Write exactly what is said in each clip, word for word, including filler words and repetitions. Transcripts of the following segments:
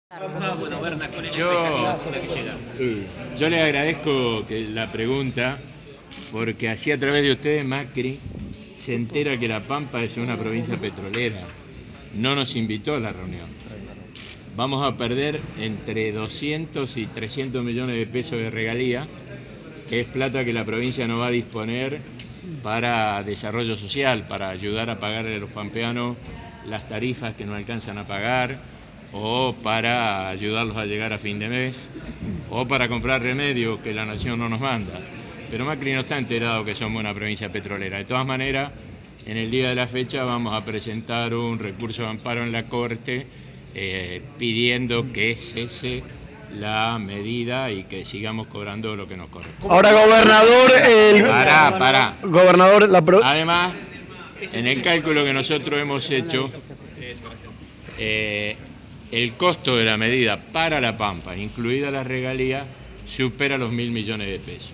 Yo, yo le agradezco que la pregunta, porque así a través de ustedes Macri se entera que La Pampa es una provincia petrolera. No nos invitó a la reunión. Vamos a perder entre doscientos y trescientos millones de pesos de regalía, que es plata que la provincia no va a disponer para desarrollo social, para ayudar a pagarle a los pampeanos las tarifas que no alcanzan a pagar, o para ayudarlos a llegar a fin de mes, o para comprar remedios que la nación no nos manda. Pero Macri no está enterado que somos una provincia petrolera. De todas maneras, en el día de la fecha vamos a presentar un recurso de amparo en la Corte eh, pidiendo que cese la medida y que sigamos cobrando lo que nos corresponde. Ahora, gobernador, el... Pará, pará. Gobernador, la pro... Además, en el cálculo que nosotros hemos hecho, eh, el costo de la medida para La Pampa, incluida la regalía, supera los mil millones de pesos.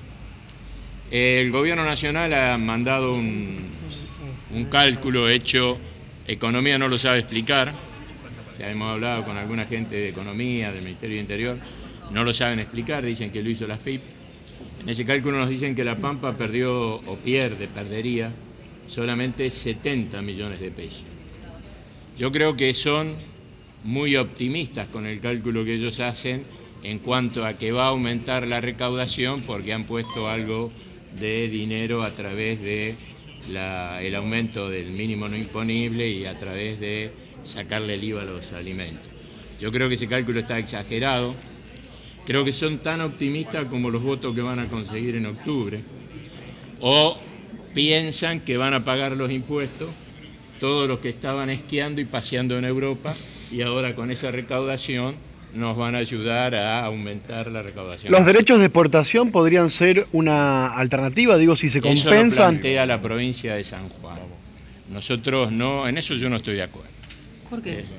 El gobierno nacional ha mandado un, un cálculo hecho, Economía no lo sabe explicar, ya hemos hablado con alguna gente de Economía, del Ministerio de Interior, no lo saben explicar, dicen que lo hizo la F I P. En ese cálculo nos dicen que La Pampa perdió o pierde, perdería solamente setenta millones de pesos. Yo creo que son muy optimistas con el cálculo que ellos hacen en cuanto a que va a aumentar la recaudación porque han puesto algo de dinero a través de la, el aumento del mínimo no imponible y a través de sacarle el I V A a los alimentos. Yo creo que ese cálculo está exagerado, creo que son tan optimistas como los votos que van a conseguir en octubre, o piensan que van a pagar los impuestos todos los que estaban esquiando y paseando en Europa y ahora con esa recaudación nos van a ayudar a aumentar la recaudación. ¿Los derechos de exportación podrían ser una alternativa? Digo, si se compensan... Eso lo plantea la provincia de San Juan. Nosotros no, en eso yo no estoy de acuerdo. ¿Por qué? Eh,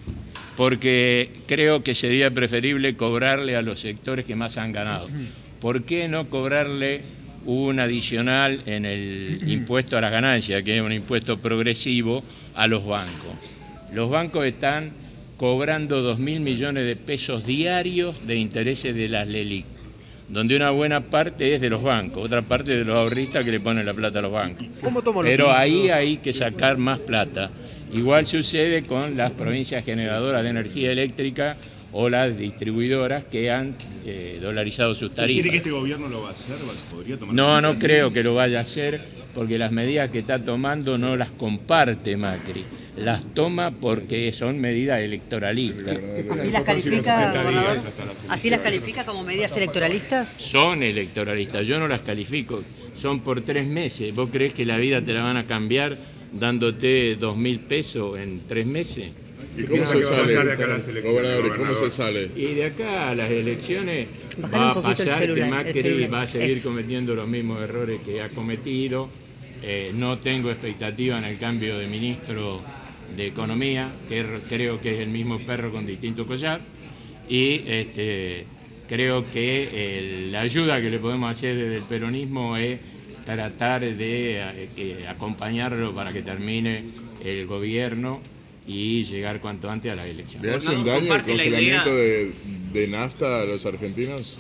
porque creo que sería preferible cobrarle a los sectores que más han ganado. ¿Por qué no cobrarle un adicional en el impuesto a las ganancias, que es un impuesto progresivo, a los bancos? Los bancos están cobrando dos mil millones de pesos diarios de intereses de las LELIQ, donde una buena parte es de los bancos, otra parte de los ahorristas que le ponen la plata a los bancos. Pero ahí hay que sacar más plata. Igual sucede con las provincias generadoras de energía eléctrica o las distribuidoras que han eh, dolarizado sus tarifas. ¿Quiere que este gobierno lo va a hacer? ¿Podría tomar No, no creo que lo vaya a hacer, porque las medidas que está tomando no las comparte Macri, las toma porque son medidas electoralistas. ¿Así las califica, gobernador? ¿Así las califica como medidas electoralistas? Son electoralistas, yo no las califico, son por tres meses. ¿Vos creés que la vida te la van a cambiar dándote dos mil pesos en tres meses? ¿Y cómo se sale, gobernador, cómo se sale? Y de acá a las elecciones Bajar va un a poquito el pasar celular, que el Macri celular. va a seguir Eso. cometiendo los mismos errores que ha cometido. Eh, no tengo expectativa en el cambio de ministro de Economía, que creo que es el mismo perro con distinto collar, y este, creo que el, la ayuda que le podemos hacer desde el peronismo es tratar de eh, que acompañarlo para que termine el gobierno y llegar cuanto antes a las elecciones. ¿Le hace un daño el congelamiento de, de nafta a los argentinos?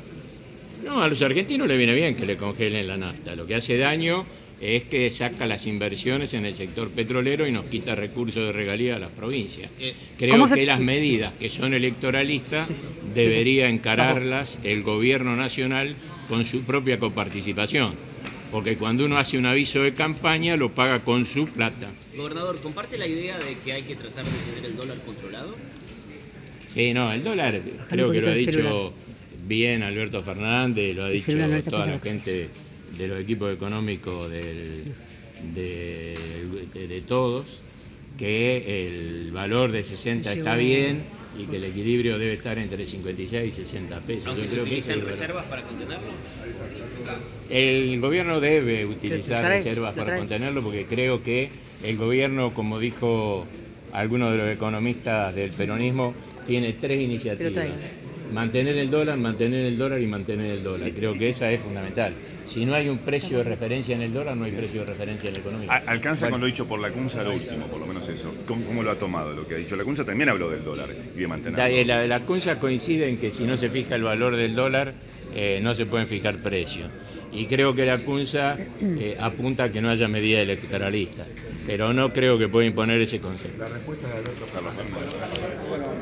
No, a los argentinos les viene bien que le congelen la nafta. Lo que hace daño es que saca las inversiones en el sector petrolero y nos quita recursos de regalía a las provincias. Creo que se... las medidas que son electoralistas debería encararlas el gobierno nacional con su propia coparticipación. Porque cuando uno hace un aviso de campaña lo paga con su plata. Gobernador, ¿comparte la idea de que hay que tratar de tener el dólar controlado? Sí, no, el dólar creo que lo ha dicho bien Alberto Fernández, lo ha dicho toda la gente de los equipos económicos del, de, de, de todos, que el valor de sesenta está bien y que el equilibrio debe estar entre cincuenta y seis y sesenta pesos. ¿Aunque Yo se creo que utilizan es reservas para contenerlo? El gobierno debe utilizar trae, reservas para trae. contenerlo, porque creo que el gobierno, como dijo alguno de los economistas del peronismo, tiene tres iniciativas. mantener el dólar, mantener el dólar y mantener el dólar. Creo que esa es fundamental. Si no hay un precio de referencia en el dólar, no hay precio de referencia en la economía. Alcanza bueno, con lo dicho por Lacunza lo último, por lo menos eso. ¿Cómo, cómo lo ha tomado lo que ha dicho? Lacunza también habló del dólar y de mantenerlo. La, la, la Lacunza coincide en que si no se fija el valor del dólar, eh, no se pueden fijar precios. Y creo que Lacunza eh, apunta a que no haya medida electoralista, pero no creo que pueda imponer ese concepto. La respuesta de Alberto Carlos.